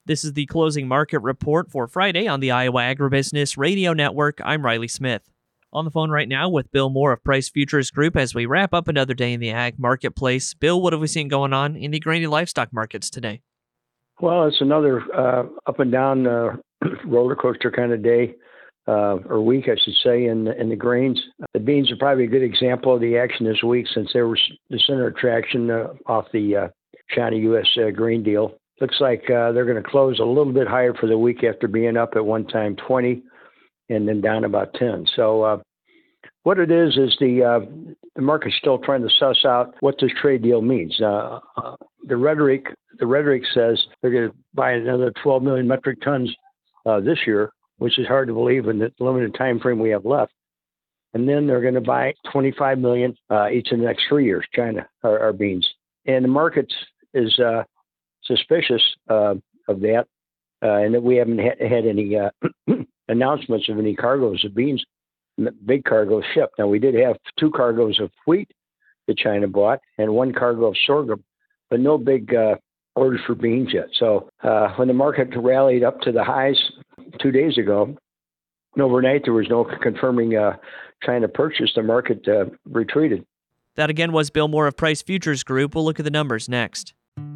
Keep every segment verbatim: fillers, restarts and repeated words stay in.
This is the closing market report for Friday on the Iowa Agribusiness Radio Network. I'm Riley Smith. On the phone right now with Bill Moore of Price Futures Group as we wrap up another day in the ag marketplace. Bill, what have we seen going on in the grain and livestock markets today? Well, it's another uh, up and down uh, roller coaster kind of day, uh, or week, I should say, in, in the grains. The beans are probably a good example of the action this week since they were the center of attraction uh, off the uh, China U S uh, grain deal. Looks like uh, they're going to close a little bit higher for the week after being up at one time twenty and then down about ten. So uh, what it is is the uh, the market's still trying to suss out what this trade deal means. Uh, uh, the rhetoric the rhetoric says they're going to buy another twelve million metric tons uh, this year, which is hard to believe in the limited time frame we have left. And then they're going to buy twenty-five million uh, each of the next three years. China our, our beans, and the market is Uh, suspicious uh, of that, uh, and that we haven't ha- had any uh, announcements of any cargoes of beans, big cargoes shipped. Now, we did have two cargoes of wheat that China bought and one cargo of sorghum, but no big uh, orders for beans yet. So uh, when the market rallied up to the highs two days ago, overnight there was no confirming uh, China purchase. The market uh, retreated. That again was Bill Moore of Price Futures Group. We'll look at the numbers next.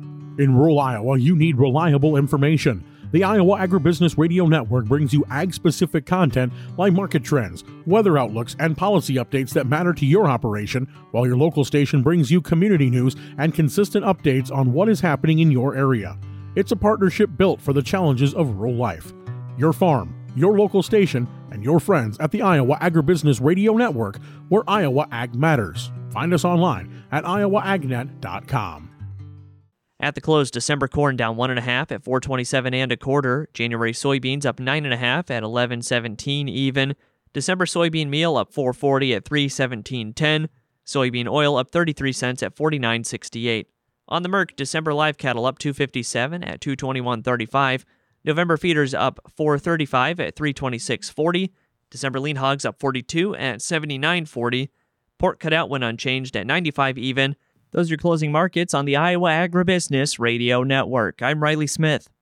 In rural Iowa, you need reliable information. The Iowa Agribusiness Radio Network brings you ag-specific content like market trends, weather outlooks, and policy updates that matter to your operation, while your local station brings you community news and consistent updates on what is happening in your area. It's a partnership built for the challenges of rural life. Your farm, your local station, and your friends at the Iowa Agribusiness Radio Network, where Iowa Ag matters. Find us online at iowa agnet dot com. At the close, December corn down one and a half at four twenty-seven and a quarter. January soybeans up nine and a half at eleven seventeen even. December soybean meal up four forty at three seventeen ten. Soybean oil up thirty-three cents at forty-nine sixty-eight. On the Merc, December live cattle up two fifty-seven at two twenty-one thirty-five. November feeders up four thirty-five at three twenty-six forty. December lean hogs up forty-two at seventy-nine forty. Pork cutout went unchanged at ninety-five even. Those are your closing markets on the Iowa Agribusiness Radio Network. I'm Riley Smith.